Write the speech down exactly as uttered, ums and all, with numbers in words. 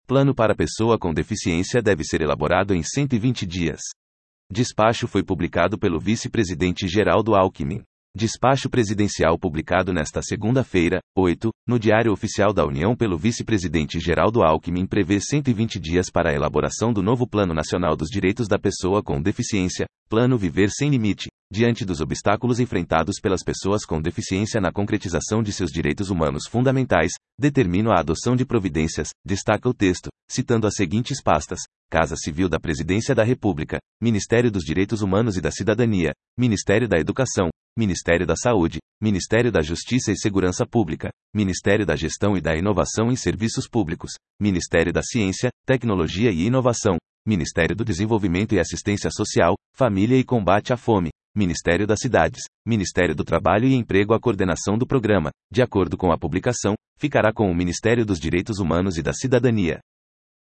Plano para pessoa com deficiência deve ser elaborado em cento e vinte dias. Despacho foi publicado pelo vice-presidente Geraldo Alckmin. Despacho presidencial publicado nesta segunda-feira, oito, no Diário Oficial da União pelo vice-presidente Geraldo Alckmin prevê cento e vinte dias para a elaboração do novo Plano Nacional dos Direitos da Pessoa com Deficiência, Plano Viver Sem Limite, diante dos obstáculos enfrentados pelas pessoas com deficiência na concretização de seus direitos humanos fundamentais, determino a adoção de providências, destaca o texto, citando as seguintes pastas: Casa Civil da Presidência da República, Ministério dos Direitos Humanos e da Cidadania, Ministério da Educação, Ministério da Saúde, Ministério da Justiça e Segurança Pública, Ministério da Gestão e da Inovação em Serviços Públicos, Ministério da Ciência, Tecnologia e Inovação, Ministério do Desenvolvimento e Assistência Social, Família e Combate à Fome, Ministério das Cidades, Ministério do Trabalho e Emprego. A coordenação do programa, de acordo com a publicação, ficará com o Ministério dos Direitos Humanos e da Cidadania.